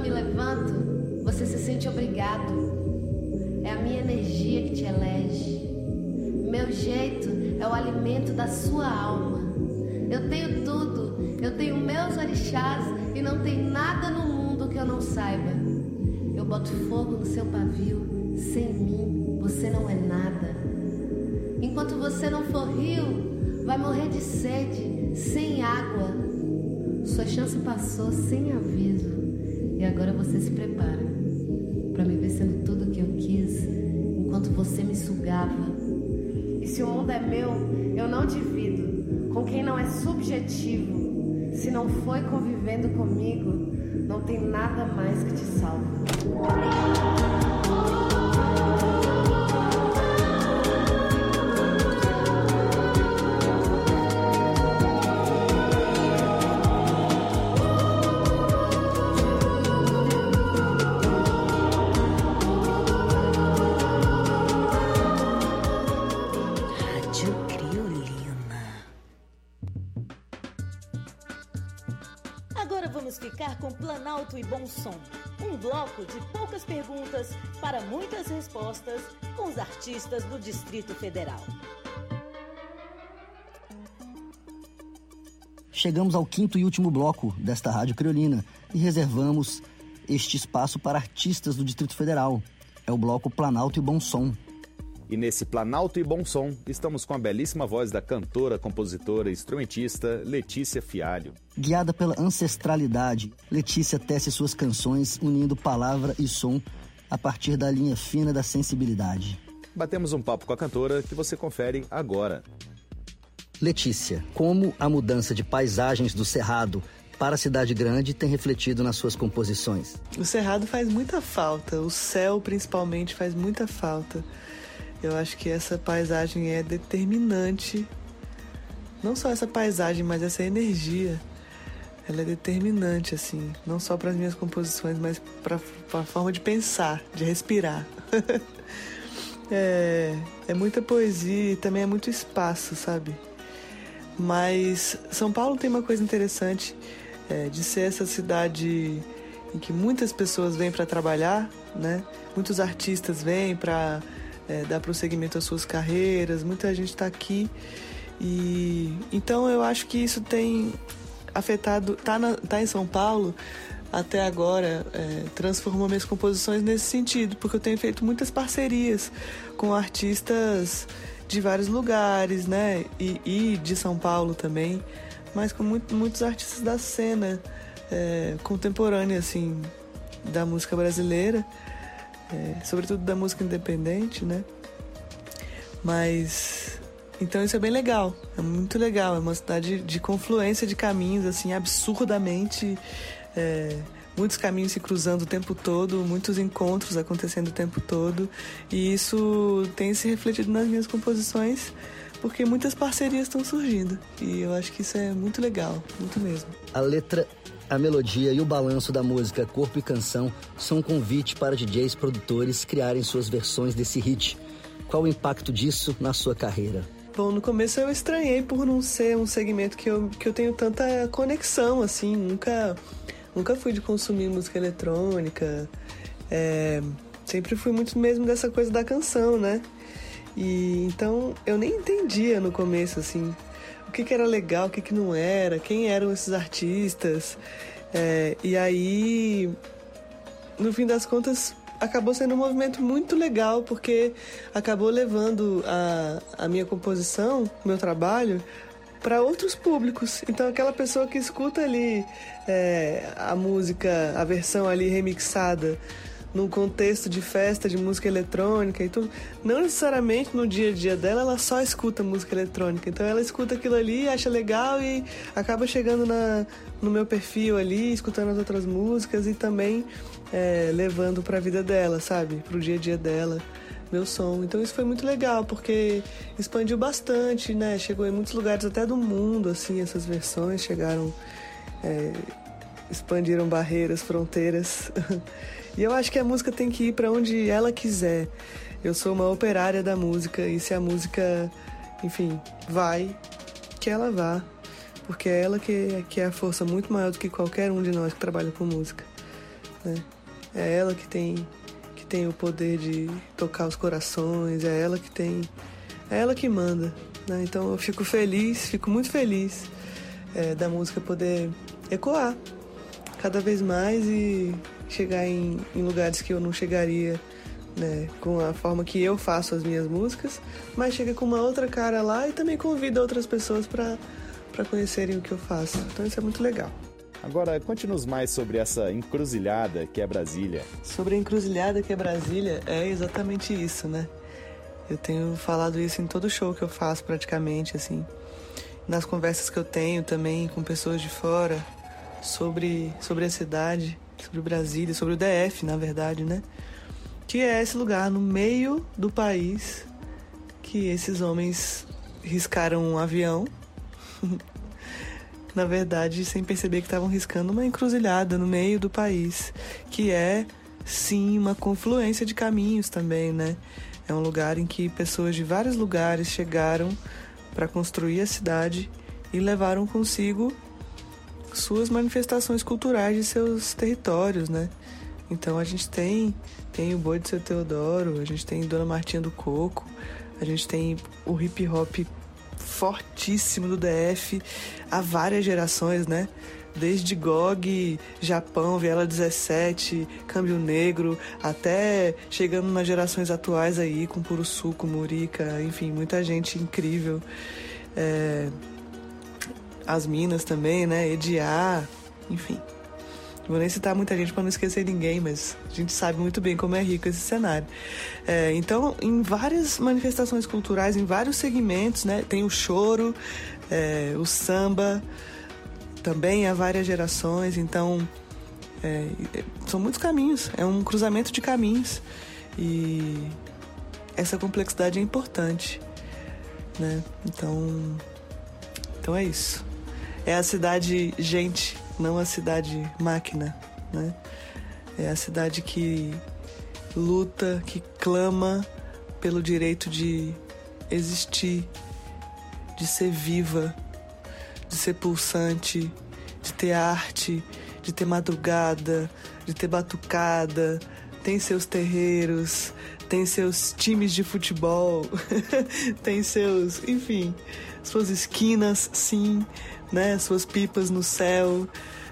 me levanto, você se sente obrigado. É a minha energia que te elege. Meu jeito é o alimento da sua alma. Eu tenho tudo, eu tenho meus orixás e não tem nada no mundo que eu não saiba. Eu boto fogo no seu pavio, sem mim você não é nada. Enquanto você não for rio, vai morrer de sede, sem água. Sua chance passou sem aviso e agora você se prepara pra me ver sendo tudo o que eu quis, enquanto você me sugava. E se o mundo é meu, eu não divido com quem não é subjetivo. Se não foi convivendo comigo, não tem nada mais que te salva. Agora vamos ficar com Planalto e Bom Som, um bloco de poucas perguntas para muitas respostas com os artistas do Distrito Federal. Chegamos ao quinto e último bloco desta Rádio Criolina e reservamos este espaço para artistas do Distrito Federal. É o bloco Planalto e Bom Som. E nesse Planalto e Bom Som, estamos com a belíssima voz da cantora, compositora e instrumentista Letícia Fialho. Guiada pela ancestralidade, Letícia tece suas canções unindo palavra e som a partir da linha fina da sensibilidade. Batemos um papo com a cantora que você confere agora. Letícia, como a mudança de paisagens do Cerrado para a cidade grande tem refletido nas suas composições? O Cerrado faz muita falta, o céu principalmente faz muita falta. Eu acho que essa paisagem é determinante. Não só essa paisagem, mas essa energia. Ela é determinante, assim. Não só para as minhas composições, mas para a forma de pensar, de respirar. É muita poesia e também é muito espaço, sabe? Mas São Paulo tem uma coisa interessante, de ser essa cidade em que muitas pessoas vêm para trabalhar, né? Muitos artistas vêm para dar prosseguimento às suas carreiras, muita gente está aqui. E então eu acho que isso tem afetado, tá em São Paulo até agora, transformou minhas composições nesse sentido, porque eu tenho feito muitas parcerias com artistas de vários lugares, né, e de São Paulo também, mas com muitos artistas da cena contemporânea, assim, da música brasileira, sobretudo da música independente, né, mas então isso é bem legal, é muito legal, é uma cidade de confluência de caminhos, assim, absurdamente, muitos caminhos se cruzando o tempo todo, muitos encontros acontecendo o tempo todo, e isso tem se refletido nas minhas composições, porque muitas parcerias estão surgindo, e eu acho que isso é muito legal, muito mesmo. A letra, a melodia e o balanço da música Corpo e Canção são um convite para DJs produtores criarem suas versões desse hit. Qual o impacto disso na sua carreira? Bom, no começo eu estranhei por não ser um segmento que eu tenho tanta conexão, assim, nunca fui de consumir música eletrônica, sempre fui muito mesmo dessa coisa da canção, né? E então eu nem entendia no começo, assim, o que era legal, o que não era, quem eram esses artistas, e aí, no fim das contas, acabou sendo um movimento muito legal, porque acabou levando a minha composição, o meu trabalho, para outros públicos. Então aquela pessoa que escuta ali a música, a versão ali remixada num contexto de festa de música eletrônica e tudo, não necessariamente no dia a dia dela ela só escuta música eletrônica, então ela escuta aquilo ali, acha legal e acaba chegando no meu perfil ali, escutando as outras músicas e também levando para a vida dela, sabe, para o dia a dia dela, meu som. Então isso foi muito legal, porque expandiu bastante, né? Chegou em muitos lugares até do mundo, assim, essas versões chegaram, expandiram barreiras, fronteiras. E eu acho que a música tem que ir para onde ela quiser. Eu sou uma operária da música, e se a música, enfim, vai, que ela vá, porque é ela que é a força muito maior do que qualquer um de nós que trabalha com música. né? É ela que tem o poder de tocar os corações, é ela que manda, né? Então eu fico muito feliz da música poder ecoar cada vez mais e chegar em lugares que eu não chegaria, né, com a forma que eu faço as minhas músicas, mas chega com uma outra cara lá e também convida outras pessoas para conhecerem o que eu faço. Então isso é muito legal. Agora, conte-nos mais sobre essa encruzilhada que é Brasília. Sobre a encruzilhada que é Brasília, é exatamente isso, né? Eu tenho falado isso em todo show que eu faço, praticamente, assim. Nas conversas que eu tenho também com pessoas de fora sobre a cidade, sobre Brasília, sobre o DF, na verdade, né? Que é esse lugar no meio do país que esses homens riscaram um avião. Na verdade, sem perceber que estavam riscando uma encruzilhada no meio do país, que é, sim, uma confluência de caminhos também, né? É um lugar em que pessoas de vários lugares chegaram para construir a cidade e levaram consigo suas manifestações culturais de seus territórios, né? Então a gente tem o Boi de Seu Teodoro, a gente tem Dona Martinha do Coco, a gente tem o hip hop fortíssimo do DF há várias gerações, né? Desde GOG, Japão, Viela 17, Câmbio Negro, até chegando nas gerações atuais aí, com Puro Suco, Murica, enfim, muita gente incrível. As Minas também, né? Ediá, enfim. Não vou nem citar muita gente para não esquecer ninguém, mas a gente sabe muito bem como é rico esse cenário. Então, em várias manifestações culturais, em vários segmentos, né? Tem o choro, o samba, também há várias gerações. Então, são muitos caminhos, é um cruzamento de caminhos. E essa complexidade é importante, né? Então é isso. É a cidade gente, não a cidade máquina, né? É a cidade que luta, que clama pelo direito de existir, de ser viva, de ser pulsante, de ter arte, de ter madrugada, de ter batucada, tem seus terreiros, tem seus times de futebol, tem seus, enfim, suas esquinas, sim, né? Suas pipas no céu.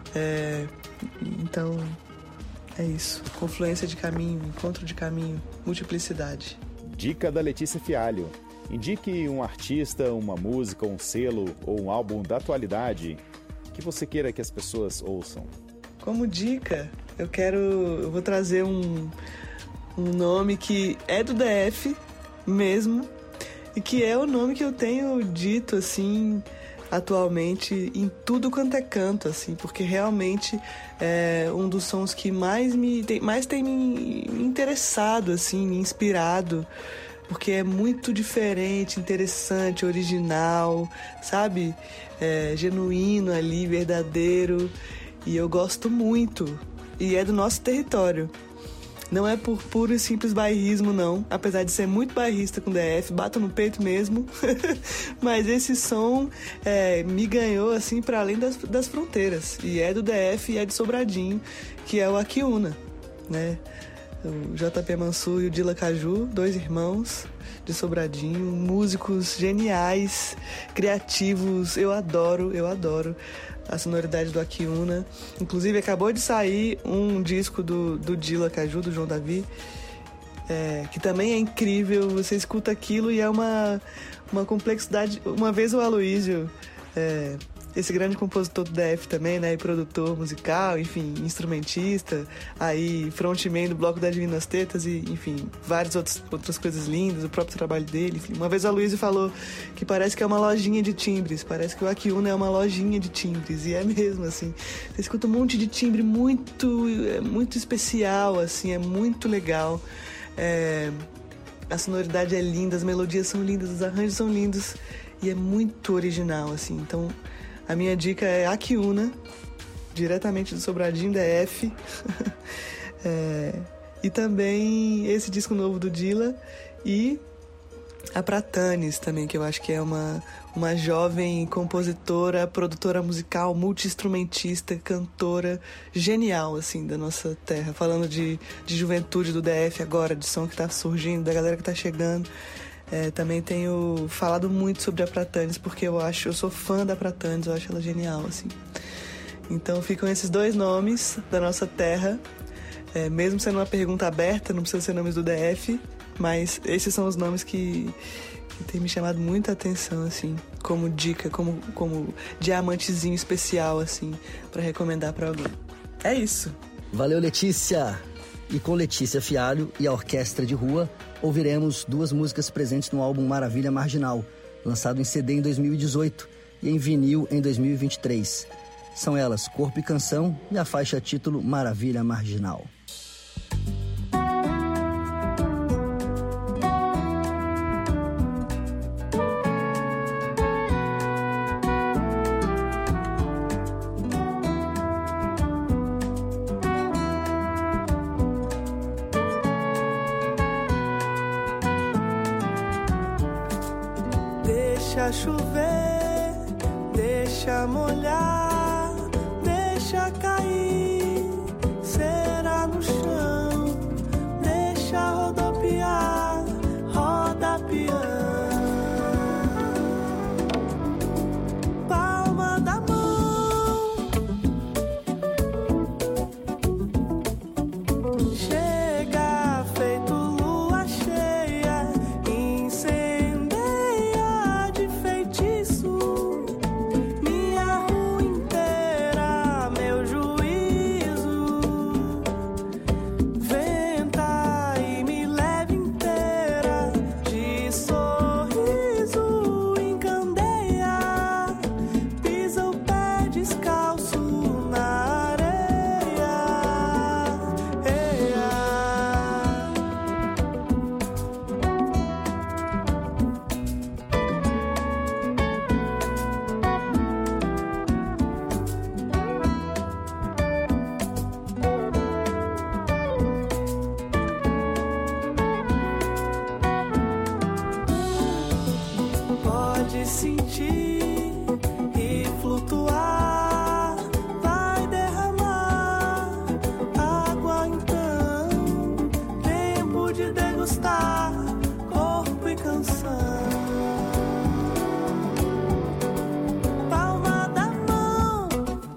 Então, é isso. Confluência de caminho, encontro de caminho, multiplicidade. Dica da Letícia Fialho. Indique um artista, uma música, um selo ou um álbum da atualidade que você queira que as pessoas ouçam. Como dica, eu vou trazer um nome que é do DF mesmo e que é o nome que eu tenho dito, assim, atualmente em tudo quanto é canto, assim, porque realmente é um dos sons que mais tem me interessado, assim, me inspirado, porque é muito diferente, interessante, original, sabe? Genuíno ali, verdadeiro, e eu gosto muito, e é do nosso território. Não é por puro e simples bairrismo, não. Apesar de ser muito bairrista com DF, bato no peito mesmo. Mas esse som me ganhou, assim, para além das fronteiras. E é do DF e é de Sobradinho, que é o Aquiúna, né? O JP Mansur e o Dila Caju, 2 irmãos de Sobradinho, músicos geniais, criativos. Eu adoro a sonoridade do Aquiúna. Inclusive, acabou de sair um disco do Dila Caju, do João Davi, que também é incrível. Você escuta aquilo e é uma complexidade. Uma vez o Aloysio, esse grande compositor do DF também, né, e produtor musical, enfim, instrumentista, aí frontman do Bloco das Divinas Tetas e, enfim, várias outras coisas lindas, o próprio trabalho dele, enfim. Uma vez o Aloysio falou que parece que é uma lojinha de timbres, parece que o Aquiúna é uma lojinha de timbres, e é mesmo, assim. Você escuta um monte de timbre muito especial, assim, é muito legal. A sonoridade é linda, as melodias são lindas, os arranjos são lindos e é muito original, assim. Então, a minha dica é Aquiúna, diretamente do Sobradinho DF. E também esse disco novo do Dila e a Pratanes também, que eu acho que é um uma jovem compositora, produtora musical, multi-instrumentista, cantora, genial, assim, da nossa terra. Falando de juventude do DF agora, de som que tá surgindo, da galera que tá chegando. Também tenho falado muito sobre a Pratanes, porque eu sou fã da Pratanes, eu acho ela genial, assim. Então ficam esses dois nomes da nossa terra, mesmo sendo uma pergunta aberta, não precisa ser nomes do DF, mas esses são os nomes que tem me chamado muita atenção, assim, como dica, como diamantezinho especial, assim, pra recomendar pra alguém. É isso. Valeu, Letícia! E com Letícia Fialho e a Orquestra de Rua, ouviremos 2 músicas presentes no álbum Maravilha Marginal, lançado em CD em 2018 e em vinil em 2023. São elas Corpo e Canção e a faixa título Maravilha Marginal. Deixa chover, deixa molhar, deixa cair cera no chão, deixa rodopiar, rodapiando. Palma da mão, chega feito lua cheia, incendeia de feitiço minha rua inteira, meu juízo. Venta e me leva inteira de sorriso em candeia, pisa o pé descalço na areia. Eia. Pode sentir e flutuar, vai derramar água então, tempo de degustar corpo e canção. Palma da mão,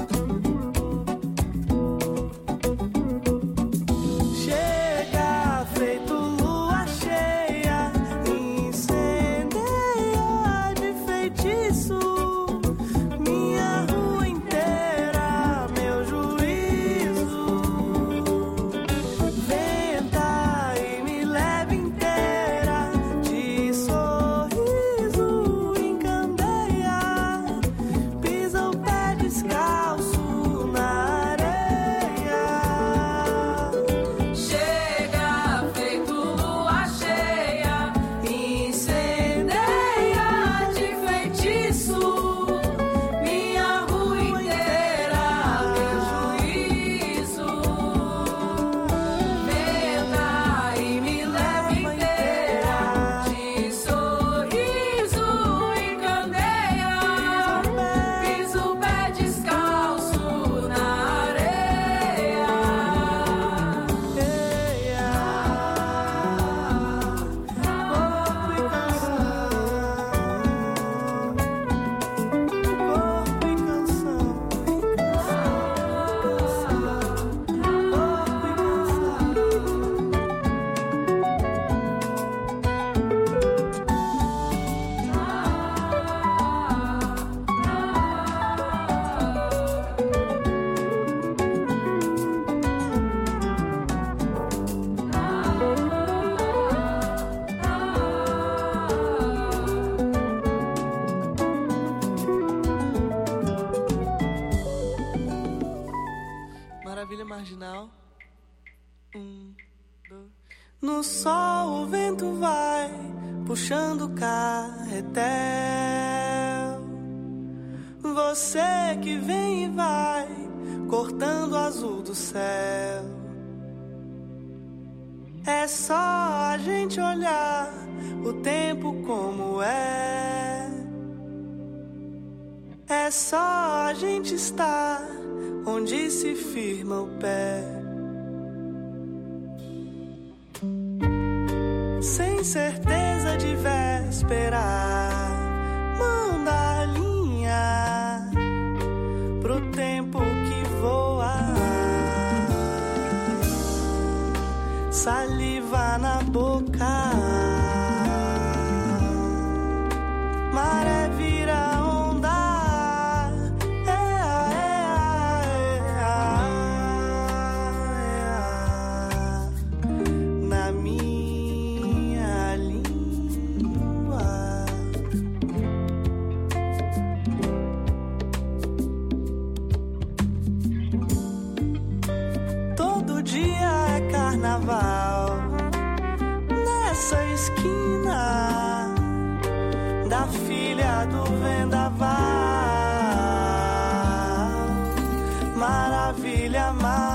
chega feito lua cheia, incendeia de feitiço minha rua inteira, meu juízo. Venta e me leva inteira de sorriso em candeia, pisa o pé descalço na areia. Chega feito lua cheia, incendeia de feitiço minha rua inteira, meu juízo. Venta e me leva inteira de sorriso em candeia, piso o pé descalço na areia. Corpo e canção, corpo e canção, Maravilha Marginal. 1, 2. No sol o vento vai puxando o carretel. Você que vem e vai cortando o azul do céu. É só a gente olhar o tempo como é. É só a gente estar onde se firma o pé. Sem certeza de véspera, manda a linha pro tempo que voa. Saliva na boca, maré vira onda, na minha língua. Todo dia é carnaval nessa esquina da filha do vendaval. Maravilha, maravilha.